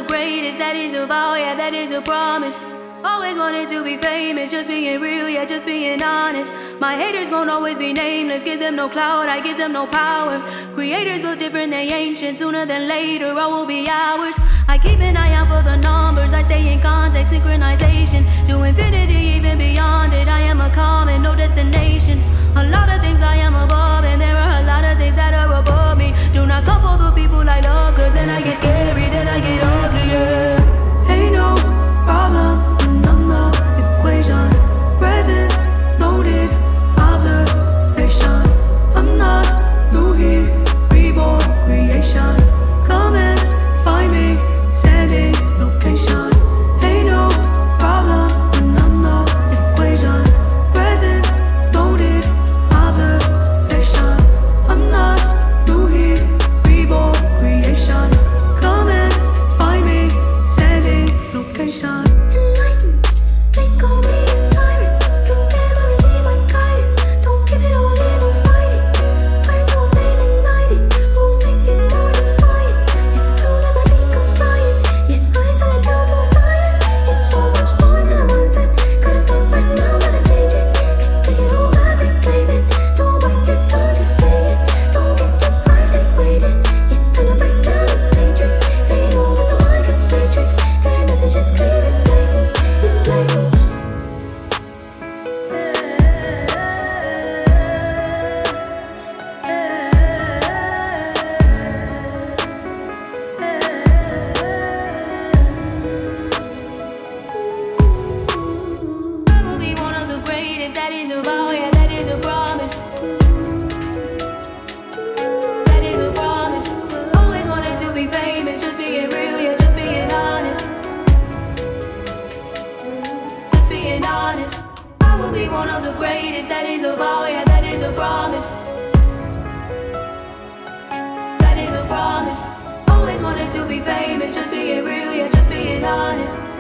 greatest, that is a vow, yeah, that is a promise. Always wanted to be famous, just being real, yeah, just being honest. My haters gon' always be nameless, give them no clout, I give them no power. Creators built different, they ancient, sooner than later, all will be ours. I keep an eye out for the numbers, I stay in contact, synchronization to infinity, even beyond it. I am a common, no destination. A lot of things I am above, and there are a lot of things that are above me. Do not come for the people I love, cause then I get scary, then I get uglier. Ain't no problem, I'm the equation. Presence noted, observation. I'm not new here, reborn creation. Come and find me, sending location. Ain't no problem, I'm the equation. Presence noted, observation. I'm not new here, reborn creation. Come and find me, sending location. Enlightened, they call me a siren. Don't ever receive my guidance. Don't keep it all in, don't fight it. Fire to a flame ignited. Rules make me more defiant. Yet I will never be compliant. Yet I gotta down to a science. It's so much more than a mindset. Gotta start right now, gotta change it. Take it all back, reclaim it. Don't bite your tongue, just say it. Don't get too high, stay weighted. Yet time to break down the matrix. They know that the mind can play tricks. Their message is clear, it's blatant, it's blatant. I will be one of the greatest, that is a vow, yeah, that is a promise. That is a promise. Always wanted to be famous, just being real, yeah, just being honest. Just being honest. I will be one of the greatest, that is a vow, yeah, that is a promise. That is a promise. Always wanted to be famous, just being real, yeah, just being honest.